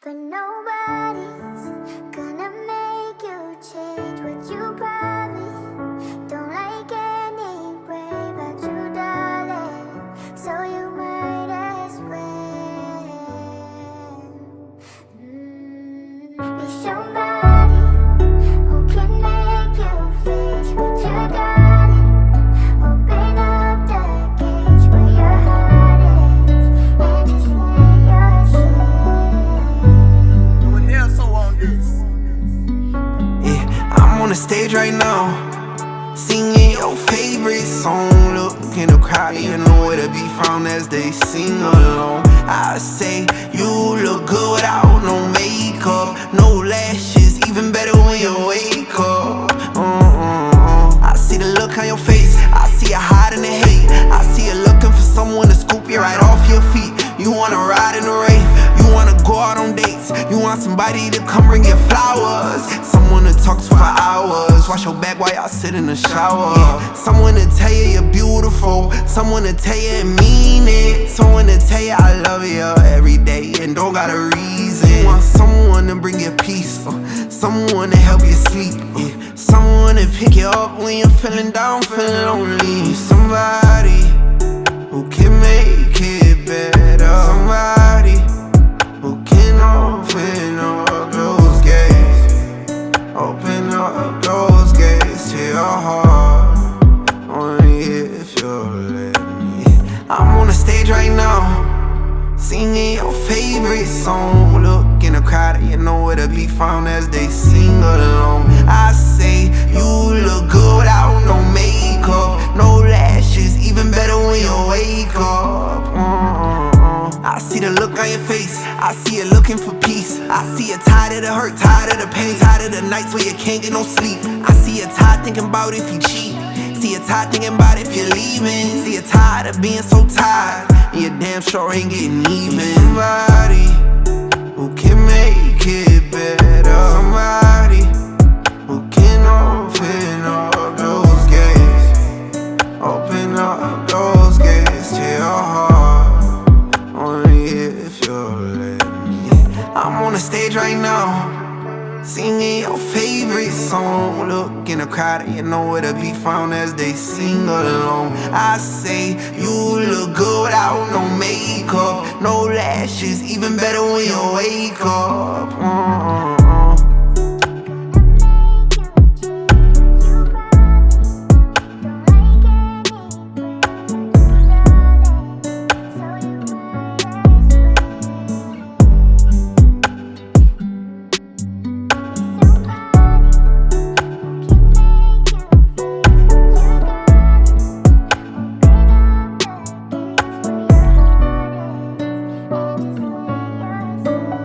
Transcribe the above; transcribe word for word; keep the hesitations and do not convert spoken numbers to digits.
But nobody's gonna make you change what you promised. Don't like anyway about you, darling, so you might as well mm, be somebody who can make you face what you got. Open up the cage where your heart is and just let yourself. Doing nail so on this. Yeah, I'm on the stage right now, singing your favorite song. Look in the crowd, you know where to be found as they sing along. I say you look good without no makeup, no lashes, even better when you wake up. uh-uh. I see the look on your face, I see you hiding the hate. I see you looking for someone to scoop you right off your feet. You wanna ride in the rave, you wanna go out on dates, you want somebody to come bring you flowers, someone to talk to for hours, wash your back while y'all sit in the shower. Yeah. Someone to tell you you're beautiful, someone to tell you and mean it, someone to tell you I love you every day and don't got a reason. You want someone to bring you peace, uh, someone to help you sleep, uh, someone to pick you up when you're feeling down, feeling lonely. Somebody who can make it better, somebody who can open up those gates, open up those gates to your heart, only if you'll let me. I'm on the stage right now, singing your favorite song. Look in the crowd, you know where to be found as they sing along. I say you look good without no makeup, no lashes, even better when you wake up. uh-uh. I see the look on your face, I see you looking for peace. I see you tired of the hurt, tired of the pain, tired of the nights where you can't get no sleep. I see you tired thinking about if you cheat, see you tired thinking about if you're leaving, see you tired of being so tired and you damn sure ain't getting even. Somebody who can make it better, somebody who can open up those gates, open up those gates to your heart, only if you'll let me. I'm on the stage right now, singing your favorite song. Look in the crowd, you know where to be found as they sing along. I say you look good without no makeup, no lashes, even better when you wake up. uh-uh. Thank you.